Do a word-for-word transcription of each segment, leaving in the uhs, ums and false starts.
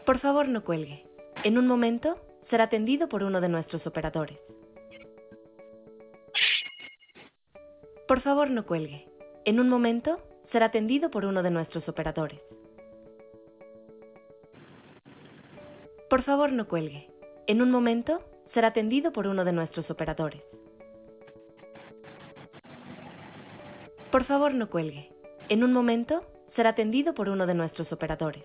Por favor, no cuelgue. En un momento, será atendido por uno de nuestros operadores. Por favor, no cuelgue. En un momento, será atendido por uno de nuestros operadores. Por favor, no cuelgue. En un momento, será atendido por uno de nuestros operadores. Por favor, no cuelgue. En un momento, será atendido por uno de nuestros operadores.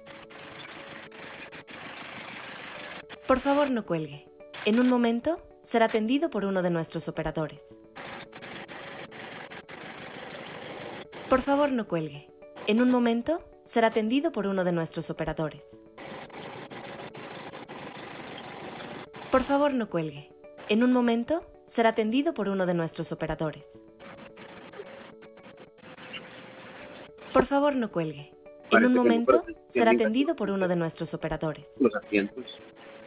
Por favor, no cuelgue. En un momento, será atendido por uno de nuestros operadores. Por favor, no cuelgue. En un momento, será atendido por uno de nuestros operadores. Por favor, no cuelgue. En un momento, será atendido por uno de nuestros operadores. Por favor, no cuelgue. En un momento, será atendido por uno de nuestros operadores. Los asientos.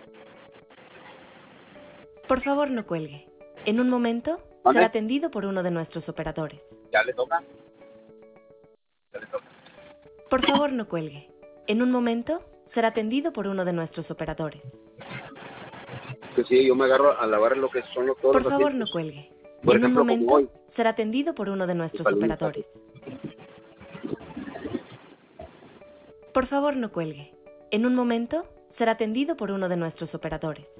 Por favor, no cuelgue. En un momento, será atendido por uno de nuestros operadores. ¿Ya le toca? Ya le toca. Por favor, no cuelgue. En un momento, será atendido por uno de nuestros operadores. Que sí, yo me agarro a lavar lo que son los, todos Por los favor, no asientos. cuelgue. Por En un ejemplo, como momento, hoy. será atendido por uno de nuestros para el operadores. Por favor, no cuelgue. En un momento, será atendido por uno de nuestros operadores.